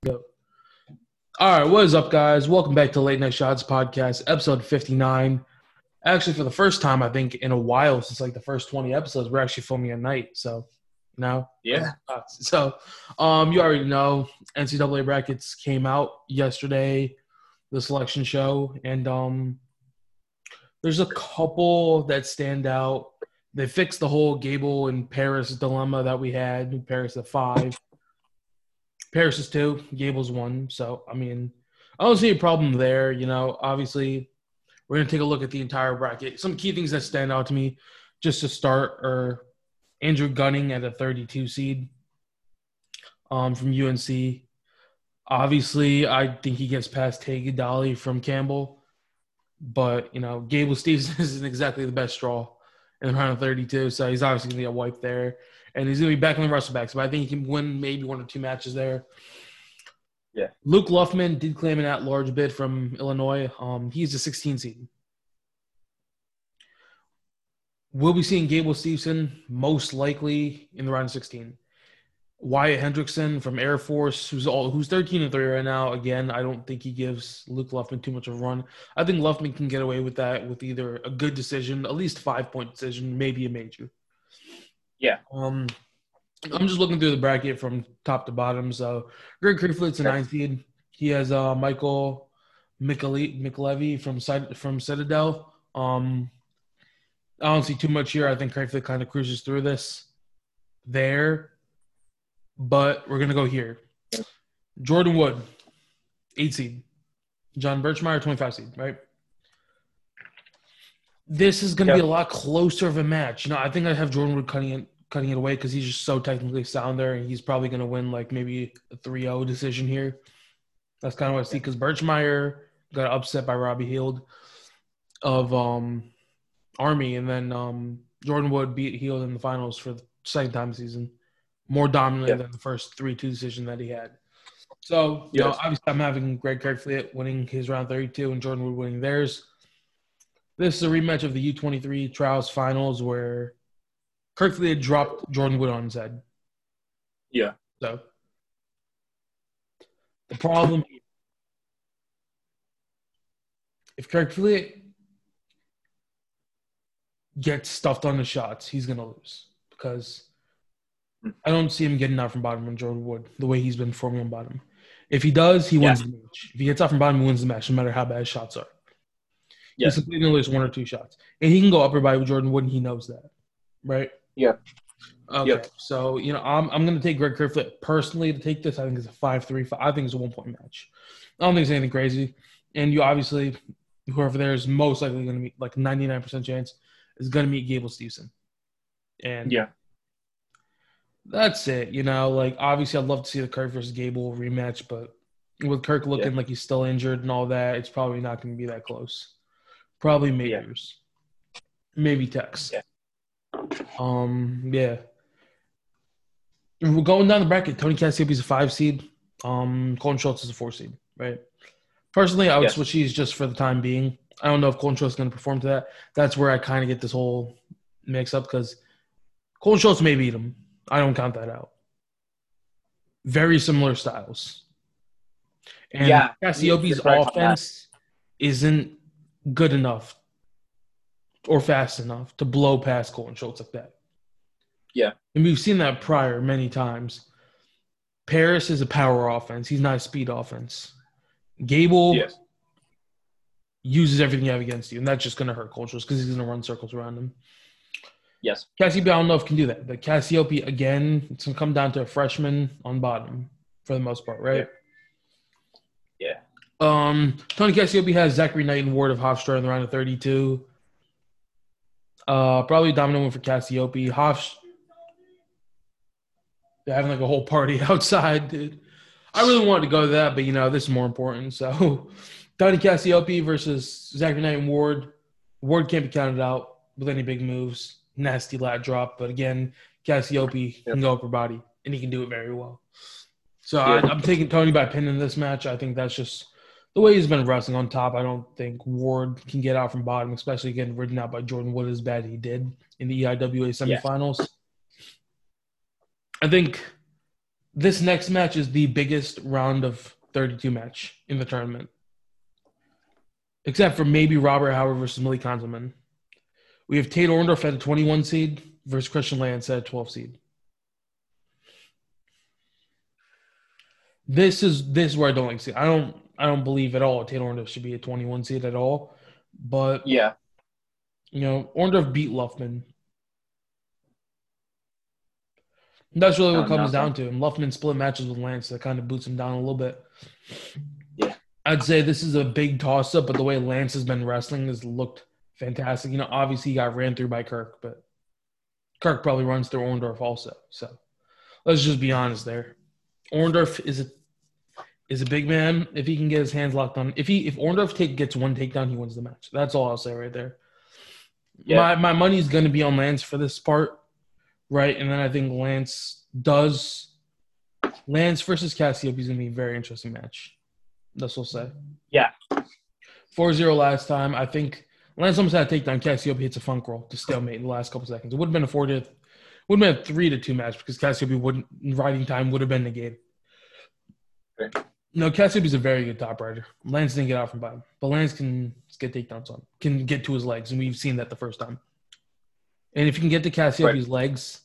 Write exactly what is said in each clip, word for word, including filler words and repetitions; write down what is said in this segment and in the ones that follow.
Go. All right, what is up, guys? Welcome back to Late Night Shots Podcast, episode fifty-nine. Actually, for the first time, I think, in a while, since like the first twenty episodes, we're actually filming at night. So, you know? Yeah. So, um, you already know N C double A brackets came out yesterday, the selection show, and um, there's a couple that stand out. They fixed the whole Gable and Paris dilemma that we had. Paris at five. Paris is two, Gable's one. So, I mean, I don't see a problem there. You know, obviously, we're going to take a look at the entire bracket. Some key things that stand out to me just to start are Andrew Gunning at a thirty-two seed um, from U N C. Obviously, I think he gets past Tay Dolly from Campbell. But, you know, Gable Stevenson isn't exactly the best straw in the round of thirty-two. So he's obviously going to get wiped there. And he's going to be back on the wrestle backs. But I think he can win maybe one or two matches there. Yeah. Luke Luffman did claim an at-large bid from Illinois. Um, he's a sixteen seed. We'll be seeing Gable Stevenson most likely in the round of sixteen. Wyatt Hendrickson from Air Force, who's all who's thirteen and three right now. Again, I don't think he gives Luke Luffman too much of a run. I think Luffman can get away with that with either a good decision, at least five-point decision, maybe a major. Yeah. Um, I'm just looking through the bracket from top to bottom. So Greg Kerfoot's a nine seed. He has uh, Michael McLevy from from Citadel. Um, I don't see too much here. I think Kerfoot kind of cruises through this there. But we're going to go here. Jordan Wood, eight seed. John Birchmeyer, twenty-five seed, right? This is going to Yep. be a lot closer of a match. You know, I think I have Jordan Wood cutting it, cutting it away because he's just so technically sound there, and he's probably going to win like maybe a three oh decision here. That's kind of what I see because Birchmeyer got upset by Robbie Heald of um, Army, and then um, Jordan Wood beat Heald in the finals for the second time this season. More dominantly Yeah. than the first three two decision that he had. So, you Yes. know, obviously I'm having Greg Kerfoot winning his round thirty-two and Jordan Wood winning theirs. This is a rematch of the U twenty-three trials finals where Kerfoot had dropped Jordan Wood on his head. Yeah. So, the problem, if Kerfoot gets stuffed on the shots, he's going to lose because I don't see him getting out from bottom from Jordan Wood the way he's been performing on bottom. If he does, he wins Yeah. the match. If he gets out from bottom, he wins the match, no matter how bad his shots are. Yeah. He's completely going to lose one or two shots. And he can go upper body with Jordan Wood, and he knows that. Right? Yeah. Okay. Yep. So, you know, I'm I'm going to take Greg Kerfoot personally to take this. I think it's a five three. I think it's a one-point match. I don't think it's anything crazy. And you obviously, whoever there is most likely going to meet, like ninety-nine percent chance, is going to meet Gable Stevenson. And Yeah. that's it. You know, like, obviously I'd love to see the Kirk versus Gable rematch, but with Kirk looking Yeah. like he's still injured and all that, it's probably not going to be that close. Probably majors. Maybe Tex. Yeah. Um, yeah. We're going down the bracket. Tony Cassioppi's a five seed. Um, Colton Schultz is a four seed, right? Personally, I would Yes. switch these just for the time being. I don't know if Colton Schultz is going to perform to that. That's where I kind of get this whole mix up because Colton Schultz may beat him. I don't count that out. Very similar styles. And Yeah. Cassioppi's You're right on offense isn't good enough or fast enough to blow past Colton Schultz like that. Yeah. And we've seen that prior many times. Paris is a power offense. He's not a speed offense. Gable Yes. uses everything you have against you, and that's just going to hurt Colton Schultz because he's going to run circles around him. Yes. Cassiope, I don't know if can do that. But Cassiope, again, it's going to come down to a freshman on bottom for the most part, right? Yeah. Um, Tony Cassiope has Zachary Knight and Ward of Hofstra in the round of thirty-two. Uh, probably dominant one for Cassiope. Hofstra, they're having like a whole party outside, dude. I really wanted to go to that, but, you know, this is more important. So, Tony Cassiope versus Zachary Knight and Ward. Ward can't be counted out with any big moves. Nasty lat drop. But, again, Cassiope can go upper body, and he can do it very well. So, I, Yeah. I'm taking Tony by pin in this match. I think that's just the way he's been wrestling on top. I don't think Ward can get out from bottom, especially getting ridden out by Jordan Wood as bad as he did in the E I W A semifinals. I think This next match is the biggest round of thirty-two match in the tournament, except for maybe Robert Howard versus Millie Konzelman. We have Tate Orndorff at a twenty-one seed versus Christian Lance at a twelve seed. This is this is where I don't like see. I don't I don't believe at all Tate Orndorff should be a twenty-one seed at all. But Yeah. you know, Orndorff beat Luffman. That's really what it No, comes nothing. down to. And Luffman split matches with Lance that kind of boots him down a little bit. Yeah. I'd say this is a big toss-up, but the way Lance has been wrestling has looked fantastic. You know, obviously he got ran through by Kirk, but Kirk probably runs through Orndorff also. So let's just be honest there. Orndorff is a is a big man. If he can get his hands locked on, if he if Orndorff take gets one takedown, he wins the match. That's all I'll say right there. Yeah. My my money is going to be on Lance for this part, right? And then I think Lance does Lance versus Cassiope is going to be a very interesting match. That's what I'll say. Yeah. four zero last time. I think Lance almost had a takedown. Cassiope hits a funk roll to stalemate in the last couple seconds. It would have been a four to would have been a three to two match because Cassiope wouldn't riding time would have been negated. Okay. No, Cassiope's a very good top rider. Lance didn't get out from bottom, but Lance can get takedowns on, can get to his legs, and we've seen that the first time. And if you can get to Cassiope's right. legs,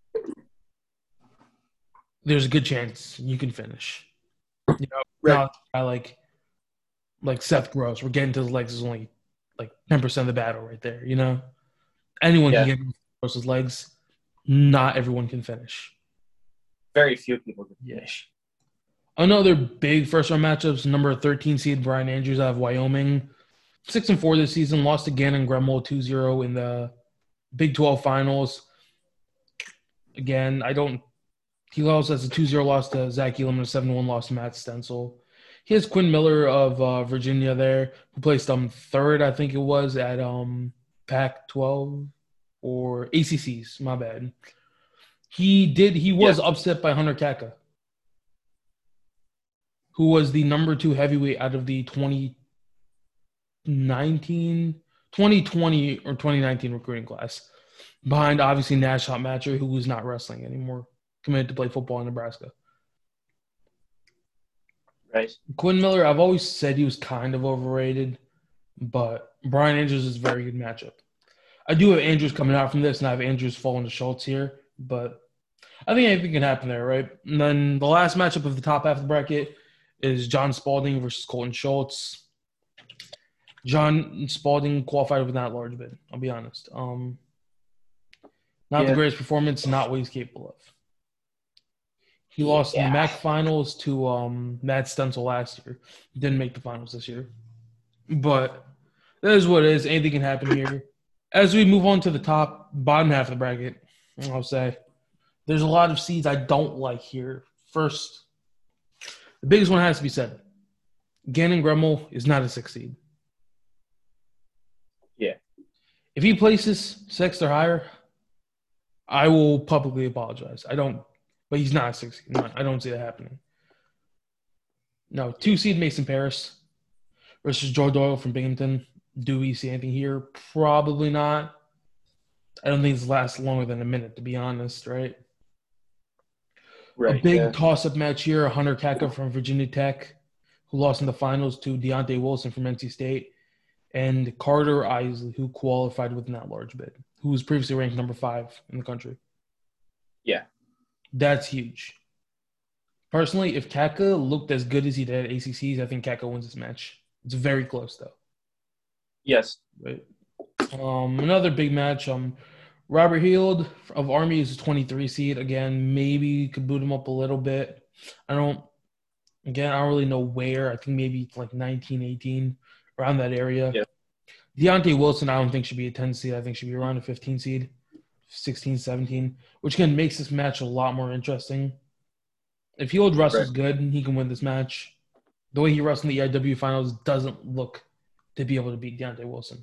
there's a good chance you can finish. You know, right. Not like like Seth Gross, we're getting to his legs is only like ten percent of the battle right there. You know, anyone yeah. can get to Gross's legs. Not everyone can finish. Very few people can finish. Another big first-round matchups, number thirteen seed Brian Andrews out of Wyoming. six and four this season, lost to Gannon Gremmel two zero in the Big twelve finals. Again, I don't – he also has a two zero loss to Zach Elam and a seven one loss to Matt Stencil. He has Quinn Miller of uh, Virginia there, who placed um, third, I think it was, at um, Pac twelve or A C Cs, my bad. He did – he was yeah. upset by Hunter Kaka, who was the number two heavyweight out of the twenty nineteen, twenty twenty or twenty nineteen recruiting class, behind obviously Nash Hotmatcher, who was not wrestling anymore, committed to play football in Nebraska. Right. Quinn Miller, I've always said he was kind of overrated, but Brian Andrews is a very good matchup. I do have Andrews coming out from this, and I have Andrews falling to Schultz here, but I think anything can happen there, right? And then the last matchup of the top half of the bracket is John Spalding versus Colton Schultz. John Spalding qualified with that large bid, I'll be honest. Um, not yeah. the greatest performance, not what he's capable of. He lost yeah. in the M A C finals to um, Matt Stencil last year. Didn't make the finals this year. But that is what it is. Anything can happen here. As we move on to the top, bottom half of the bracket, I'll say, there's a lot of seeds I don't like here. First, the biggest one has to be said. Gannon Gremmel is not a six seed. Yeah. If he places sixth or higher, I will publicly apologize. I don't, but he's not a six seed. I don't see that happening. No, two seed Mason Paris versus Joe Doyle from Binghamton. Do we see anything here? Probably not. I don't think this lasts longer than a minute, to be honest, right? Right, a big yeah. toss-up match here, Hunter Kaka from Virginia Tech, who lost in the finals to Deontay Wilson from N C State, and Carter Isley, who qualified within that large bid, who was previously ranked number five in the country. Yeah. That's huge. Personally, if Kaka looked as good as he did at A C Cs, I think Kaka wins this match. It's very close, though. Yes. Right. Um, another big match, um, Robert Heald of Army is a twenty-three seed. Again, maybe could boot him up a little bit. I don't – again, I don't really know where. I think maybe like nineteen, eighteen, around that area. Yeah. Deontay Wilson, I don't think should be a ten seed. I think should be around a fifteen seed, sixteen, seventeen, which again makes this match a lot more interesting. If Heald wrestles right. good, he can win this match. The way he wrestled in the E I W finals doesn't look to be able to beat Deontay Wilson.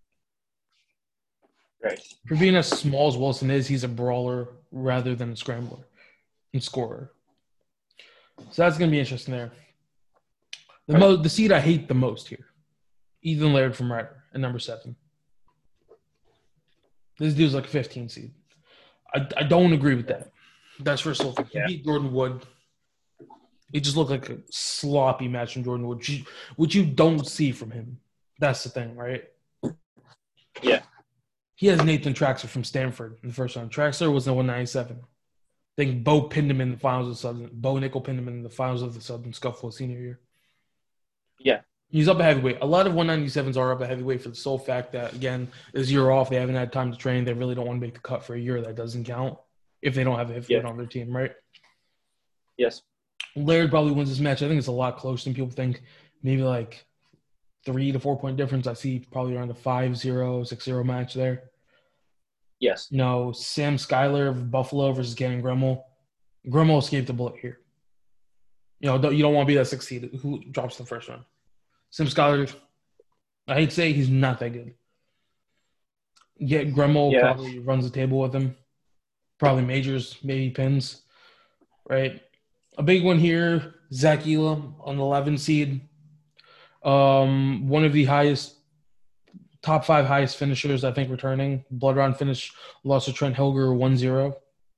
Right. For being as small as Wilson is, he's a brawler rather than a scrambler and scorer. So that's going to be interesting there. The right. mo- the seed I hate the most here, Ethan Laird from Rider at number seven. This dude's like a fifteen seed. I, I don't agree with that. That's first of all. He Yeah. beat Jordan Wood. It just looked like a sloppy match from Jordan Wood, which you, which you don't see from him. That's the thing, right? Yeah. He has Nathan Traxler from Stanford in the first round. Traxler was in one ninety-seven. I think Bo pinned him in the finals of the Southern. Bo Nickel pinned him in the finals of the Southern Scuffle senior year. Yeah. He's up a heavyweight. A lot of one ninety-sevens are up a heavyweight for the sole fact that, again, this year off, they haven't had time to train. They really don't want to make the cut for a year. That doesn't count if they don't have a heavyweight Yeah. on their team, right? Yes. Laird probably wins this match. I think it's a lot closer than people think. Maybe like three to four point difference. I see probably around a five zero, six zero match there. Yes. You know, Sam Schuyler of Buffalo versus Gannon Gremmel. Gremmel escaped the bullet here. You know, don't, you don't want to be that six seed who drops the first round. Sam Schuyler, I hate to say he's not that good. Yet Gremmel Yeah. probably runs the table with him. Probably majors, maybe pins, right? A big one here, Zach Elam on the eleven seed. Um, one of the highest, top five highest finishers, I think, returning. Blood round finish, lost to Trent Hilger one zero.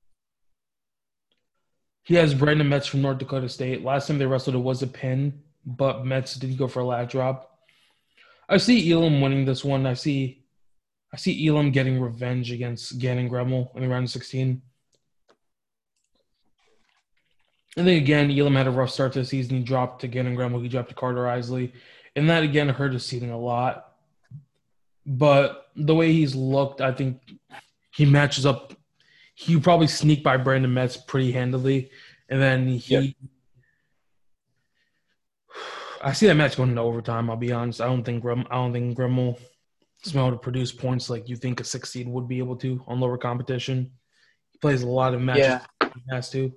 He has Brandon Metz from North Dakota State. Last time they wrestled, it was a pin, but Metz did go for a lat drop. I see Elam winning this one. I see I see Elam getting revenge against Gannon Gremmel in the round of sixteen. I think, again, Elam had a rough start to the season. He dropped to Gannon Gremmel. He dropped to Carter Isley. And that, again, hurt his seating a lot. But the way he's looked, I think he matches up. He probably sneak by Brandon Metz pretty handily. And then he Yep. – I see that match going into overtime, I'll be honest. I don't think Grem, I don't think Gremmel is able to produce points like you think a six seed would be able to on lower competition. He plays a lot of matches Yeah. he has to.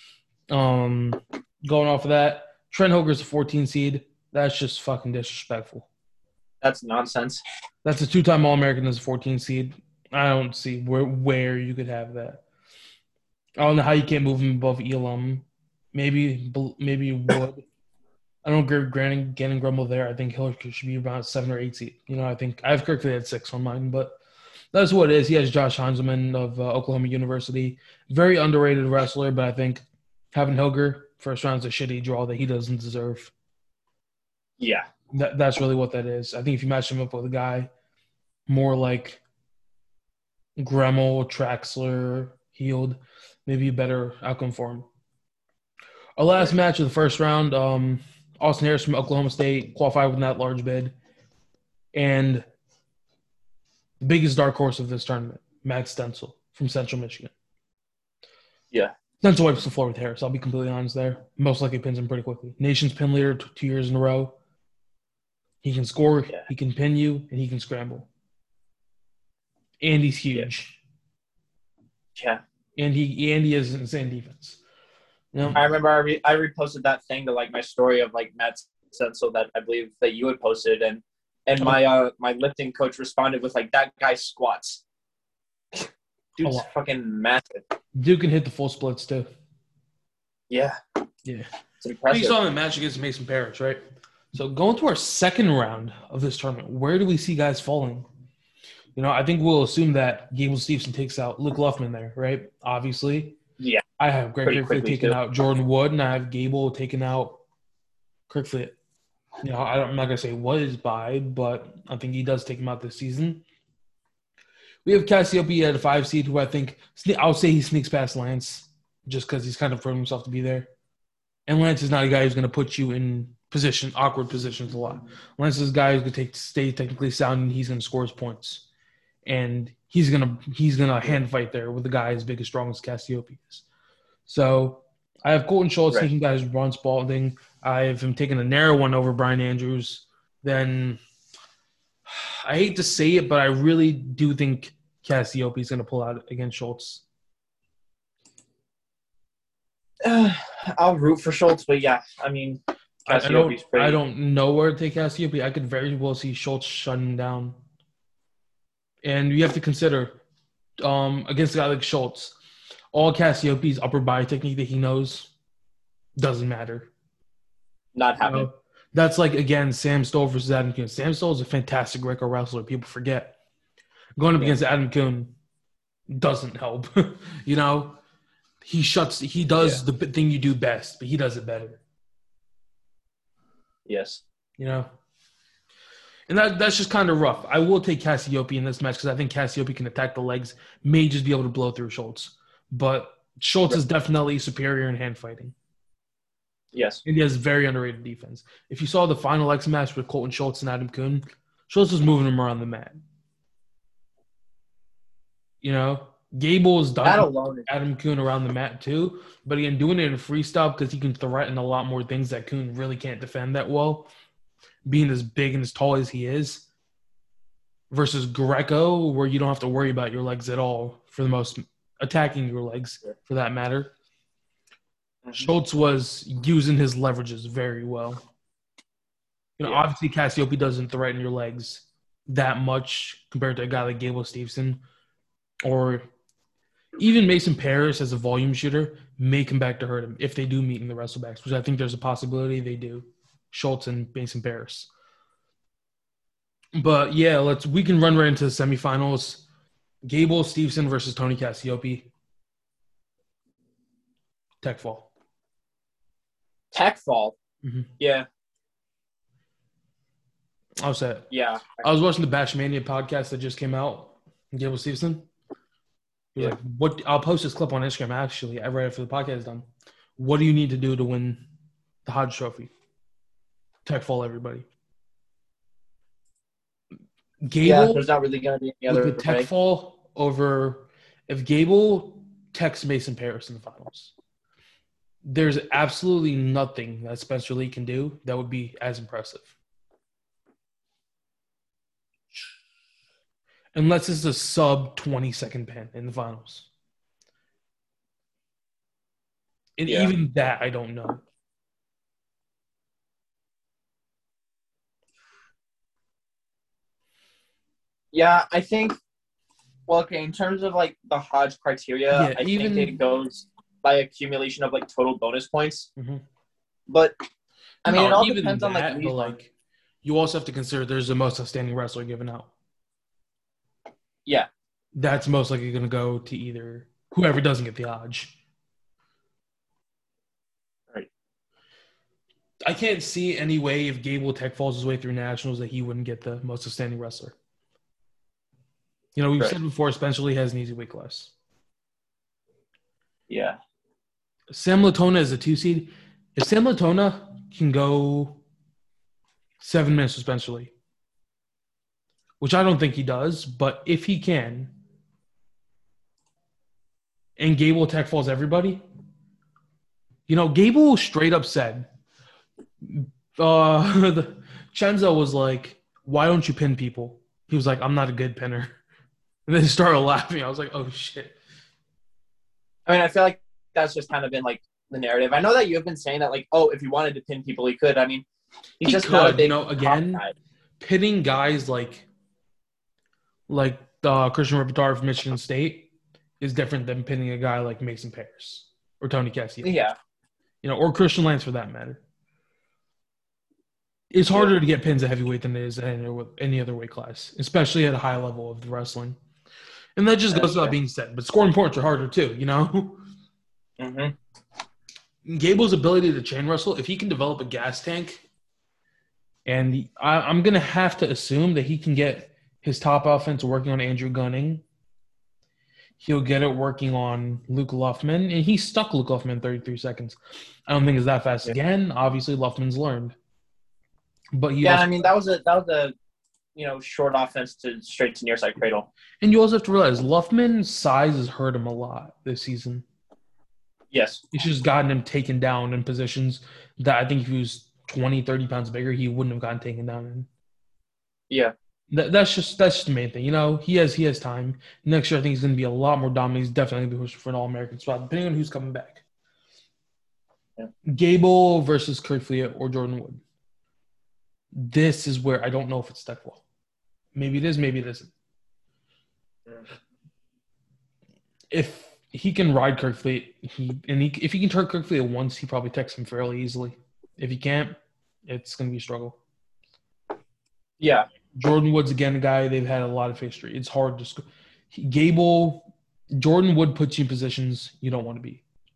Um, going off of that, Trent Hilger's a fourteen seed. That's just fucking disrespectful. That's nonsense. That's a two-time All-American as a fourteen seed. I don't see where where you could have that. I don't know how you can't move him above Elam. Maybe maybe you would. I don't agree with Gannon, Gannon Gremmel there. I think Hilger should be about seven or eight seed. You know, I think I have Kirkley at six on mine, but that's what it is. He has Josh Hanselman of uh, Oklahoma University. Very underrated wrestler, but I think having Hilger first round's a shitty draw that he doesn't deserve. Yeah. That, that's really what that is. I think if you match him up with a guy more like Gremmel, Traxler, Healed, maybe a better outcome for him. Our last match of the first round, um, Austin Harris from Oklahoma State qualified with that large bid. And the biggest dark horse of this tournament, Matt Stencil from Central Michigan. Yeah. Stencil wipes the floor with Harris. I'll be completely honest there. Most likely pins him pretty quickly. Nation's pin leader t- two years in a row. He can score, Yeah. he can pin you, and he can scramble. And he's huge. Yeah. And he and he has insane defense. You know? I remember I, re- I reposted that thing to like my story of like Matt Stencil that I believe that you had posted, and and my uh my lifting coach responded with like, that guy squats. Dude's lot. fucking massive. Dude can hit the full splits too. Yeah. Yeah. It's You impressive. saw the match against Mason Parrish, right? So going to our second round of this tournament, where do we see guys falling? You know, I think we'll assume that Gable Stevenson takes out Luke Luffman there, right? Obviously. Yeah. I have Greg Pretty Kirkfleet quickly, taking too. out Jordan Wood, and I have Gable taking out Kirkfleet. You know, I don't, I'm not going to say what is by, but I think he does take him out this season. We have Cassiope at a five seed, who I think – I'll say he sneaks past Lance just because he's kind of proven himself to be there. And Lance is not a guy who's going to put you in position, awkward positions a lot. Lance is a guy who's going to take stay technically sound, and he's going to score his points. And he's going to he's gonna hand fight there with the guy as big as strong as Cassiope is. So I have Colton Schultz Right. taking guys Ron Spalding. I have him taking a narrow one over Brian Andrews. Then I hate to say it, but I really do think Cassiope is going to pull out against Schultz. Uh, I'll root for Schultz, but yeah, I mean, I, I don't, Cassiope's pretty. I don't know where to take Cassiope. I could very well see Schultz shutting down. And you have to consider, um, against a guy like Schultz, all Cassiope's upper body technique that he knows doesn't matter. Not You happening. know? That's like, again, Sam Stoll versus Adam Kuhn. Sam Stoll is a fantastic Greco wrestler. People forget. Going up Yeah. against Adam Kuhn doesn't help. You know, he shuts. He does Yeah. the thing you do best, but he does it better. Yes. You know, and that that's just kind of rough. I will take Cassiope in this match because I think Cassiope can attack the legs, may just be able to blow through Schultz, but Schultz Right. is definitely superior in hand fighting. Yes. And he has very underrated defense. If you saw the final X match with Colton Schultz and Adam Kuhn, Schultz was moving him around the mat. You know, Gable's That done alone. Is, Adam Kuhn around the mat too, but again, doing it in freestyle because he can threaten a lot more things that Kuhn really can't defend that well. Being as big and as tall as he is, versus Greco, where you don't have to worry about your legs at all for the most attacking your legs for that matter. Mhm. Schultz was using his leverages very well. You know, Yeah. obviously Cassiope doesn't threaten your legs that much compared to a guy like Gable Stevenson, or even Mason Paris as a volume shooter may come back to hurt him if they do meet in the wrestlebacks, which I think there's a possibility they do. Schultz and Mason Paris. But yeah, let's we can run right into the semifinals. Gable Stevenson versus Tony Cassiope. Tech fall. Tech fall. Mhm. Yeah. I was at, Yeah. I was watching the Bashmania podcast that just came out. Gable Stevenson. He was Yeah. like, "What?" I'll post this clip on Instagram actually right after the podcast is done. What do you need to do to win the Hodge Trophy? Tech fall, everybody. Gable Yeah. There's not really gonna be any with other the tech way. fall over if Gable techs Mason Paris in the finals. There's absolutely nothing that Spencer Lee can do that would be as impressive. Unless it's a sub twenty second pin in the finals. And Yeah. even that, I don't know. Yeah, I think. Well, okay. In terms of like the Hodge criteria, Yeah, I even- think it goes by accumulation of like total bonus points. Mhm. But I mean, No, it all even depends on like that, Lee's but run. like you also have to consider there's the most outstanding wrestler given out. Yeah. That's most likely going to go to either whoever doesn't get the Hodge. Right. I can't see any way if Gable Tech falls his way through nationals that he wouldn't get the most outstanding wrestler. You know, we've Right. said before, Spencer Lee has an easy weight class. Yeah. Sam Latona is a two seed. If Sam Latona can go seven minutes with Spencer Lee, which I don't think he does, but if he can, and Gable Tech falls everybody, you know, Gable straight up said, uh, the, Chenzo was like, "Why don't you pin people?" He was like, "I'm not a good pinner." And then he started laughing. I was like, "Oh shit!" I mean, I feel like that's just kind of been like the narrative. I know that you have been saying that, like, oh, if he wanted to pin people, he could. I mean, he's He just not a could, big you know. top Again, guy. pinning guys like like uh, Christian Repertoire from Michigan State is different than pinning a guy like Mason Paris or Tony Cassiope. Yeah. You know, or Christian Lance for that matter. It's harder to get pins at heavyweight than it is at any, any other weight class, especially at a high level of the wrestling. And that just That's goes without fair. being said. But scoring points are harder too, you know? Mm-hmm. Gable's ability to chain wrestle, if he can develop a gas tank, and he, I, I'm going to have to assume that he can get his top offense working on Andrew Gunning. He'll get it working on Luke Luffman, and he stuck Luke Luffman in thirty-three seconds. I don't think it's that fast Yeah. again. Obviously, Luffman's learned. But he Yeah, also, I mean, that was a that was a you know short offense to straight to near side cradle. and you also have to realize Luffman's size has hurt him a lot this season. Yes. It's just gotten him taken down in positions that I think if he was twenty, thirty pounds bigger, he wouldn't have gotten taken down in. Yeah. That, that's just that's just the main thing. You know, he has he has time. Next year, I think he's going to be a lot more dominant. He's definitely going to be pushing for an All-American spot, depending on who's coming back. Yeah. Gable versus Kurt Fleet or Jordan Wood. This is where I don't know if it's Steckwell. Maybe it is, maybe it isn't. If he can ride Kirk Fleet, he and he, if he can turn Kirk Fleet at once, he probably takes him fairly easily. If he can't, it's going to be a struggle. Yeah. Jordan Wood's again a guy they've had a lot of history. It's hard to sc- Gable, Jordan Wood puts you in positions you don't want to be.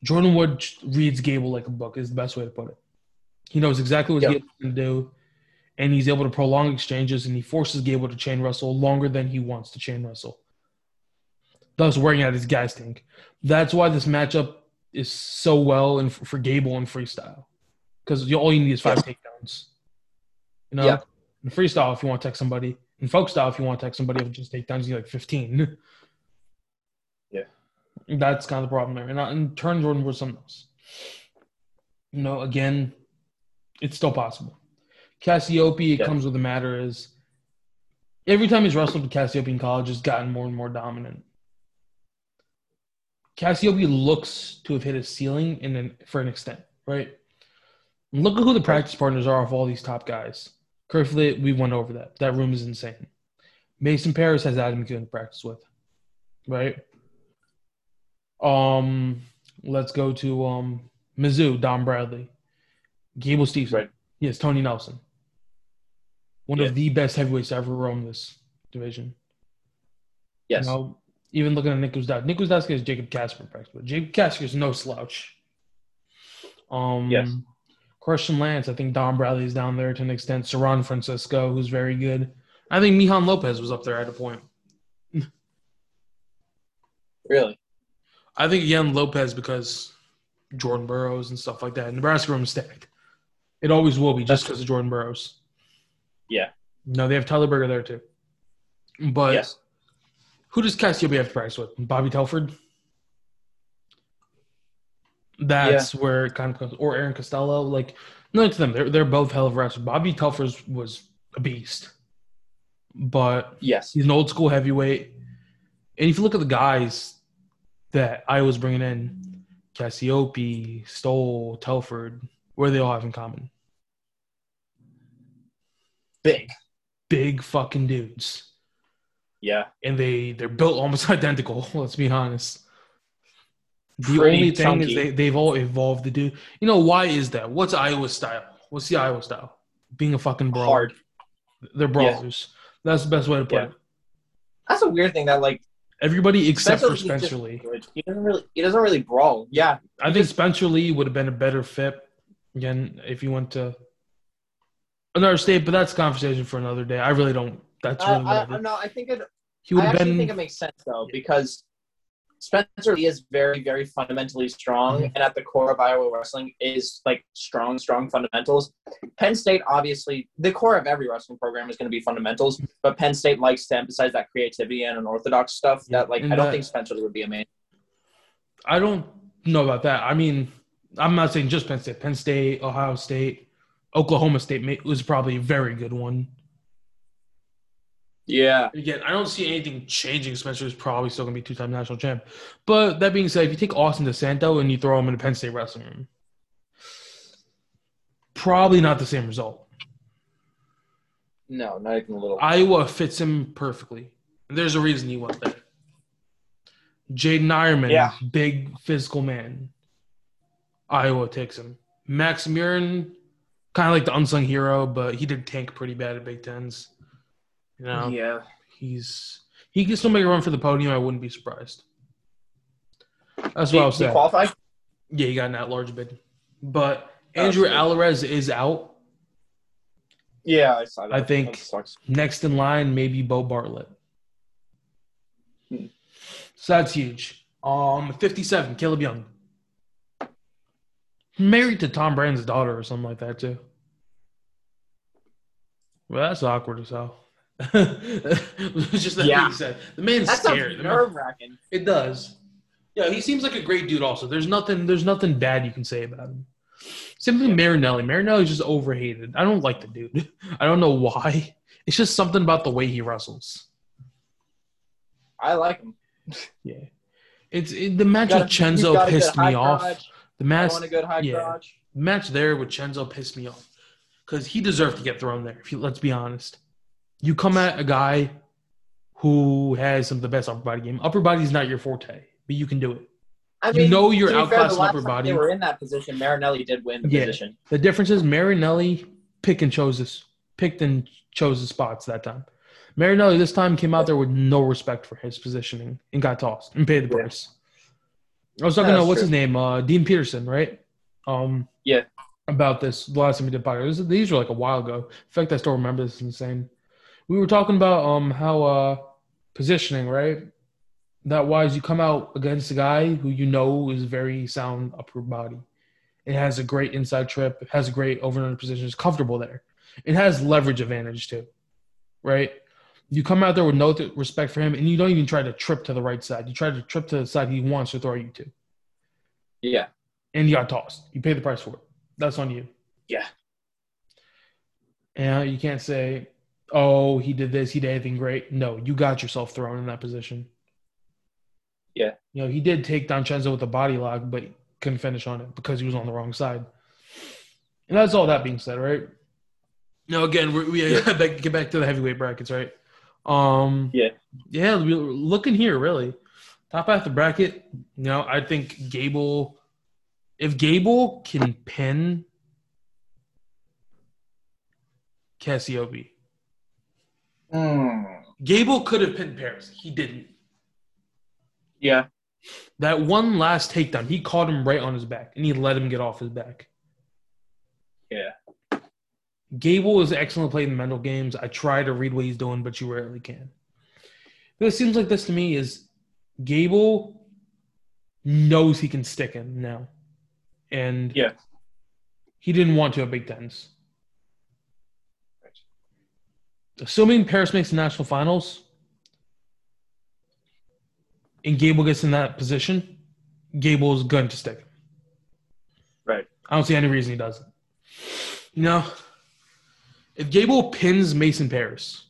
Jordan Wood reads Gable like a book is the best way to put it. He knows exactly what Yep. Gable's going to do, and he's able to prolong exchanges, and he forces Gable to chain wrestle longer than he wants to chain wrestle, thus wearing out his gas tank. That's why this matchup is so well in, for Gable in freestyle, because all you need is five Yeah. takedowns. You know, Yeah. in freestyle, if you want to tech somebody, in folk style, if you want to tech somebody with just takedowns, you need like fifteen. Yeah. That's kind of the problem there. And, and turn Jordan Wood something else. You know, again, it's still possible. Cassiope, it Yeah. comes with the matter is every time he's wrestled with Cassiope in college, has gotten more and more dominant. Cassiope looks to have hit his ceiling in an, for an extent, right? And look at who the practice partners are of all these top guys. Kerflit, we went over that. That room is insane. Mason Paris has Adam McEwen to practice with, right? Um, let's go to um Mizzou, Don Bradley, Gable Stevenson. Right. Yes, Tony Nelson. One Yeah. of the best heavyweights to ever roam this division. Yes. You know, even looking at Nick Guzdaski. Nick Guzdaski is Jacob Casper practice, but Jacob Casper is no slouch. Um, Yes. Christian Lance, I think Don Bradley is down there to an extent. Saran Francisco, who's very good. I think Mihan Lopez was up there at a point. Really? I think, again, Lopez because Jordan Burroughs and stuff like that. Nebraska room is stacked. It always will be just because of Jordan Burroughs. Yeah. No, they have Tyler Berger there too. But Yes. who does Cassiope have to practice with? Bobby Telford? That's where it kind of comes. Or Aaron Costello. Like, none to them. They're, they're both hell of wrestlers. Bobby Telford was a beast. But Yes. he's an old school heavyweight. And if you look at the guys that Iowa's bringing in, Cassiope, Stoll, Telford, what do they all have in common? Big. Big fucking dudes. Yeah. And they, they're built almost identical, let's be honest. The Pretty only thing chunky. is they, they've all evolved to do. You know, why is that? What's Iowa's style? What's the Iowa style? Being a fucking brawler. Hard. They're brawlers. That's the best way to put Yeah. it. That's a weird thing that like Everybody except Spencer for Lee's just Spencer Lee. good. He doesn't really he doesn't really brawl. Yeah. I think Spencer Lee would have been a better fit, again, if he went to another state, but that's a conversation for another day. I really don't. That's I, really I, whatever. no, I think it He would I have actually been. think it makes sense though, because Spencer Lee is very, very fundamentally strong, Mhm. and at the core of Iowa wrestling is like strong, strong fundamentals. Penn State, obviously, the core of every wrestling program is going to be fundamentals, but Penn State likes to emphasize that creativity and unorthodox stuff. Yeah, That like and I don't that- think Spencer Lee would be amazing. I don't know about that. I mean, I'm not saying just Penn State. Penn State, Ohio State, Oklahoma State may- was probably a very good one. Yeah, Again, I don't see anything changing. Spencer is probably still going to be two-time national champ. But that being said, if you take Austin DeSanto and you throw him in the Penn State wrestling room, probably not the same result. no, not even a little. Iowa fits him perfectly. And there's a reason he went there. Jaden Ironman, Yeah. big physical man. Iowa takes him. Max Murin, kind of like the unsung hero, but he did tank pretty bad at Big Tens. You know, yeah, he's he can still make a run for the podium. I wouldn't be surprised. That's he, what I'll he say. qualified. Yeah, he got in that large bid. But Andrew Oh, sure. Alvarez is out. Yeah, I saw that. I think- That sucks. Next in line, maybe Bo Bartlett. Hmm. So that's huge. Um, fifty-seven, Caleb Young. Married to Tom Brand's daughter or something like that, too. Well, that's awkward as hell. Just that Yeah. being said. The man's That scary. sounds The man- nerve wracking. It does. Yeah, he seems like a great dude also. There's nothing there's nothing bad you can say about him. Same thing with Marinelli. Marinelli's just overhated. I don't like the dude. I don't know why. It's just something about the way he wrestles. I like him. Yeah. It's it, the match Got with a- he's Chenzo got a good pissed high me off. crotch. The I match want a good high yeah. crotch. the match there with Chenzo pissed me off. Because he deserved to get thrown there, if you, let's be honest. You come at a guy who has some of the best upper body game. Upper body's not your forte, but you can do it. I You know you're to be fair, the outclassing last upper time body. They were in that position. Marinelli did win the Yeah. position. The difference is Marinelli picked and chose this, picked and chose the spots that time. Marinelli this time came out there with no respect for his positioning and got tossed and paid the Yeah. price. I was talking Yeah, to that's what's true. his name, uh, Dean Peterson, right? Um, Yeah. about this the last time we did podcast. These were like a while ago. In fact, I still remember this. Is insane. We were talking about um how uh positioning, right? That wise, you come out against a guy who you know is very sound upper body. It has a great inside trip. It has a great over and under position. It's comfortable there. It has leverage advantage too, right? You come out there with no th- respect for him, and you don't even try to trip to the right side. You try to trip to the side he wants to throw you to, Yeah. and you got tossed. You pay the price for it. That's on you. Yeah. And you can't say, "Oh, he did this. He did anything great." No, you got yourself thrown in that position. Yeah. You know, he did take down Chenzo with a body lock, but couldn't finish on it because he was on the wrong side. And that's all that being said, right? Now, again, we, we Yeah. get back to the heavyweight brackets, right? Um, Yeah. yeah, we, looking here, really. Top half the bracket, you know, I think Gable, if Gable can pin Cassiope, Mm. Gable could have pinned Paris. He didn't. Yeah. That one last takedown, he caught him right on his back, and he let him get off his back. Yeah. Gable is excellent playing the mental games. I try to read what he's doing, but you rarely can. But it seems like this to me is Gable knows he can stick him now. And Yeah. he didn't want to at Big Tens. Assuming Paris makes the national finals and Gable gets in that position, Gable is going to stick him. Right. I don't see any reason he doesn't. You know, if Gable pins Mason Paris,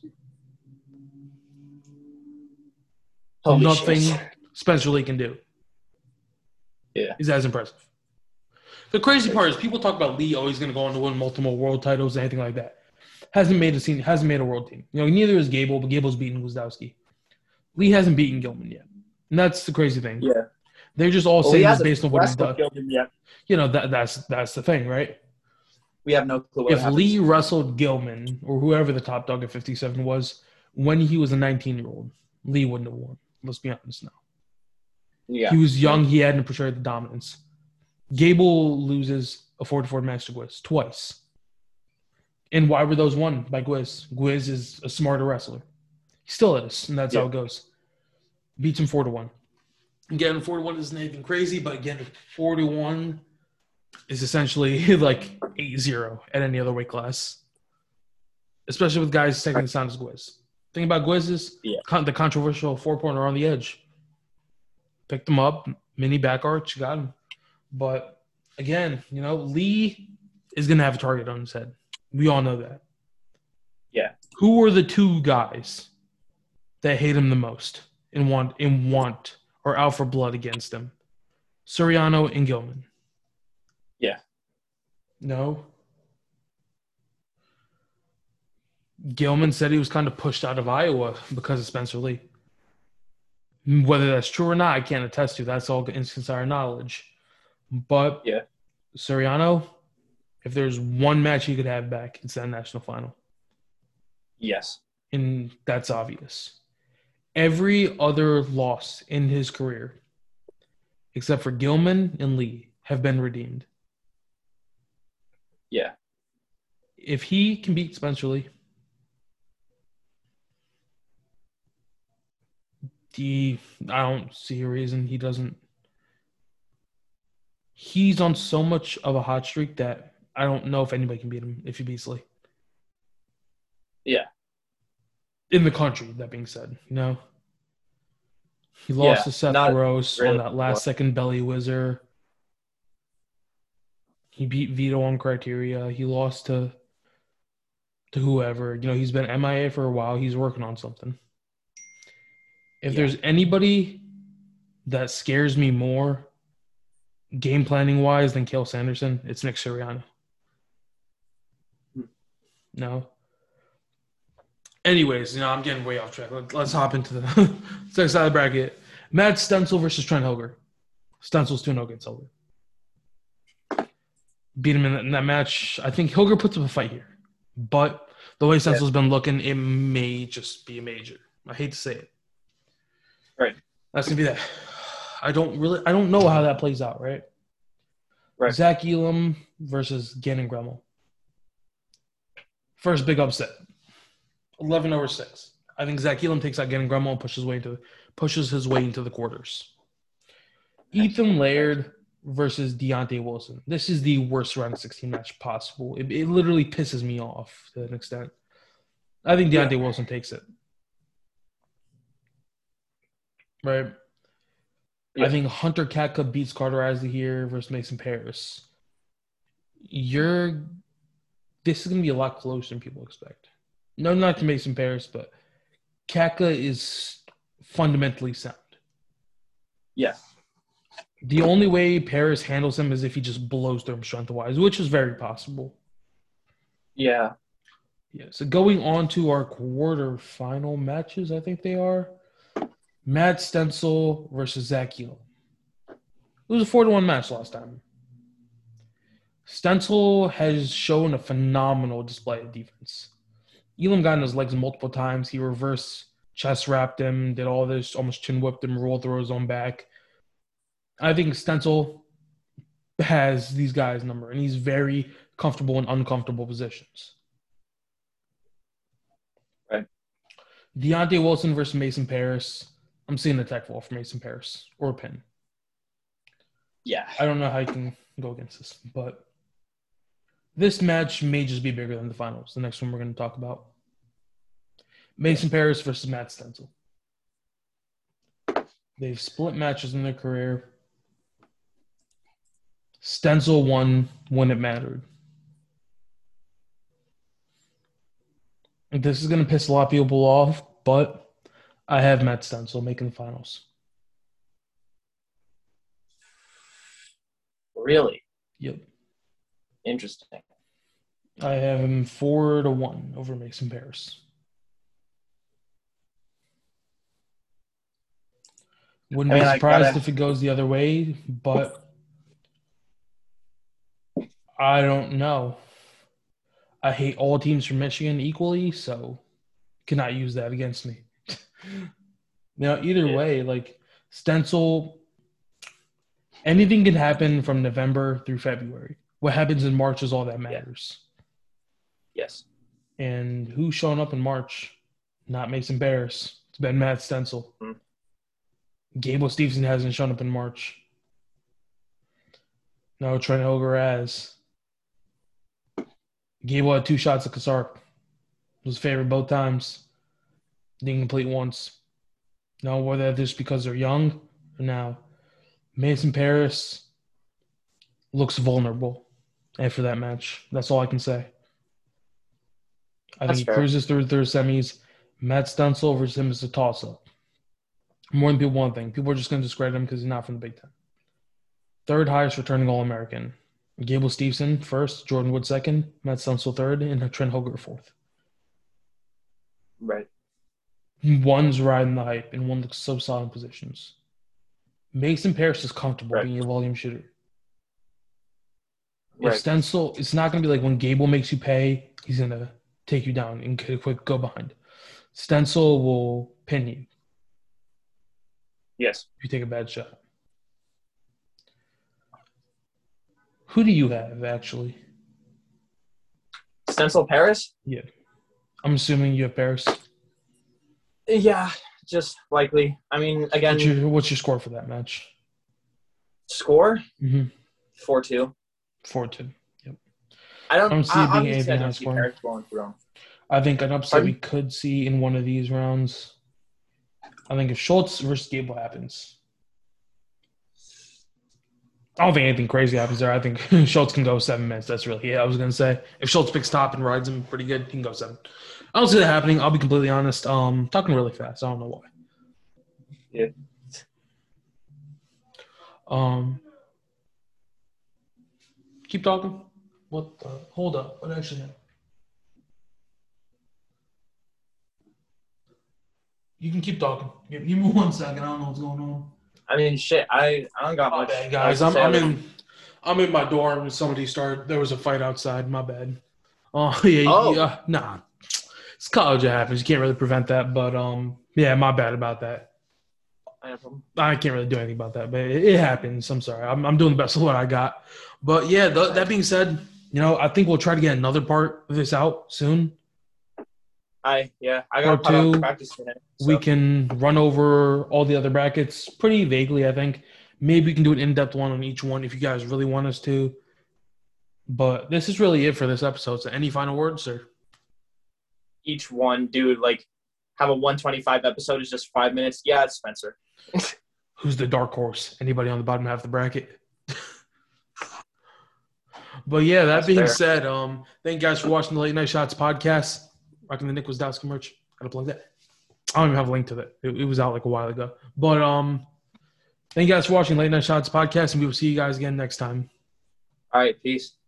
Holy nothing shit. Spencer Lee can do. Yeah. Is as impressive. The crazy part is people talk about Lee always going to go on to win multiple world titles, anything like that. Hasn't made a scene, hasn't made a world team. You know, neither is Gable, but Gable's beaten Gwiazdowski. Lee hasn't beaten Gilman yet. And that's the crazy thing. Yeah. They're just all Well, saying he this hasn't based on what he's done. wrestled him yet. You know, that that's that's the thing, right? We have no clue what If happens. Lee wrestled Gilman or whoever the top dog at fifty-seven was when he was a nineteen-year-old, Lee wouldn't have won. Let's be honest now. Yeah. He was young. He hadn't portrayed the dominance. Gable loses a four to four match to Gwiz twice. And why were those won by Gwiz? Gwiz is a smarter wrestler. He still is, and that's Yeah. how it goes. Beats him four to one. Again, four to one isn't anything crazy, but again, four to one is essentially like eight zero at any other weight class. Especially with guys taking the sound as Gwiz. Thing about Gwiz is Yeah. con- the controversial four-pointer on the edge. Picked him up, mini back arch, got him. But again, you know, Lee is going to have a target on his head. We all know that. Yeah. Who are the two guys that hate him the most and want and want or out for blood against him? Soriano and Gilman. Yeah. No. Gilman said he was kind of pushed out of Iowa because of Spencer Lee. Whether that's true or not, I can't attest to. That's all insider knowledge. But Yeah. Soriano, if there's one match he could have back, it's that national final. Yes. And that's obvious. Every other loss in his career, except for Gilman and Lee, have been redeemed. Yeah. If he can beat Spencer Lee, he, I don't see a reason he doesn't. He's on so much of a hot streak that I don't know if anybody can beat him if he beats Lee. Yeah. In the country, that being said, you know. He lost Yeah, to Seth not Gross really on that last second belly whizzer. He beat Vito on criteria. He lost to to whoever. You know, he's been M I A for a while. He's working on something. If Yeah. there's anybody that scares me more game planning wise than Cael Sanderson, it's Nick Suriano. Hmm. No. Anyways, you know, I'm getting way off track. Let, let's hop into the next side of the bracket. Matt Stencil versus Trent Hilger. Stencil's two oh against Hilger. Beat him in that, in that match. I think Hilger puts up a fight here. But the way Stencil's been looking, it may just be a major. I hate to say it. Right. That's going to be that. I don't really I don't know how that plays out, right? Right. Zach Elam versus Gannon Gremmel. First big upset. eleven over six. I think Zach Elam takes out Gannon Gremmel and pushes way into pushes his way into the quarters. Ethan Laird versus Deontay Wilson. This is the worst round of sixteen match possible. It, it literally pisses me off to an extent. I think Deontay yeah. Wilson takes it. Right? Yeah. I think Hunter Katka beats Carter Isley here versus Mason Paris. You're this is going to be a lot closer than people expect. No, not to Mason Paris, but Katka is fundamentally sound. Yeah. The only way Paris handles him is if he just blows through him strength-wise, which is very possible. Yeah. Yeah. So going on to our quarterfinal matches, I think they are. Matt Stencil versus Zach Elam. It was a four to one match last time. Stencil has shown a phenomenal display of defense. Elam got in his legs multiple times. He reverse chest wrapped him, did all this, almost chin whipped him, rolled through his own back. I think Stencil has these guys' number, and he's very comfortable in uncomfortable positions. Right. Deontay Wilson versus Mason Paris. I'm seeing a tech fall for Mason Paris or a pin. Yeah. I don't know how you can go against this, but this match may just be bigger than the finals. The next one we're going to talk about. Mason Paris versus Matt Stencil. They've split matches in their career. Stencil won when it mattered. This is going to piss a lot of people off, but I have Matt Stencil making the finals. Really? Yep. Interesting. I have him four to one over Mason Paris. Wouldn't I mean, be surprised gotta... if it goes the other way, but I don't know. I hate all teams from Michigan equally, so cannot use that against me. Now, either yeah. way, like Stencil, anything can happen from November through February. What happens in March is all that matters. Yeah. Yes. And who's showing up in March? Not Mason Paris. It's been Matt Stencil. Mm-hmm. Gable Stevenson hasn't shown up in March. No, Trent Hoger has. Gable had two shots at Kasarp. Was favored both times. Didn't complete once. No, whether that's because they're young or now. Mason Paris looks vulnerable after that match. That's all I can say. I that's think he fair. Cruises through through semis. Matt Stencil versus him is a toss-up. More than people want to think. People are just going to discredit him because he's not from the Big Ten. Third highest returning All-American. Gable Stevenson first, Jordan Wood second, Matt Stencil third, and Trent Hoger fourth. Right. One's riding the hype, and one looks so solid in positions. Mason Paris is comfortable right. being a volume shooter. Right. If Stencil, it's not going to be like when Gable makes you pay, he's going to take you down and quick go behind. Stencil will pin you. Yes. If you take a bad shot. Who do you have, actually? Stencil Paris? Yeah. I'm assuming you have Paris. Yeah, just likely. I mean, again. What's your, what's your score for that match? Score? Mm-hmm. four two. four two. Yep. I don't, I don't see I, it being anything high scoring. I think an upset Pardon? we could see in one of these rounds. I think if Schultz versus Gable happens, I don't think anything crazy happens there. I think Schultz can go seven minutes. That's really it. I was going to say. If Schultz picks top and rides him pretty good, he can go seven. I don't see that happening. I'll be completely honest. Um, talking really fast. I don't know why. Yeah. Um. Keep talking. What the? Hold up. What actually happened? You can keep talking. Give, give me one second. I don't know what's going on. I mean, shit. I, I don't got my much. bad, guys. I'm, I'm in. I'm in my dorm and somebody started. There was a fight outside. My bad. Uh, yeah, oh, yeah. Nah, it's college. It happens. You can't really prevent that. But um, yeah, my bad about that. I have them. I can't really do anything about that, but it, it happens. I'm sorry. I'm, I'm doing the best of what I got. But yeah, th- that being said, you know, I think we'll try to get another part of this out soon. I yeah, I got Part two, practice today. So. We can run over all the other brackets pretty vaguely, I think. Maybe we can do an in-depth one on each one if you guys really want us to. But this is really it for this episode. So any final words, sir? Each one, dude, like have a one twenty-five episode is just five minutes. Yeah, it's Spencer. Who's the dark horse? Anybody on the bottom half of the bracket? But yeah, that That's being fair. said, um, thank you guys for watching the Late Night Shots podcast. Rocking the Nick Wazdowski merch. Gotta plug that. I don't even have a link to that. It, it was out like a while ago. But um, thank you guys for watching Late Night Shots podcast, and we will see you guys again next time. All right, peace.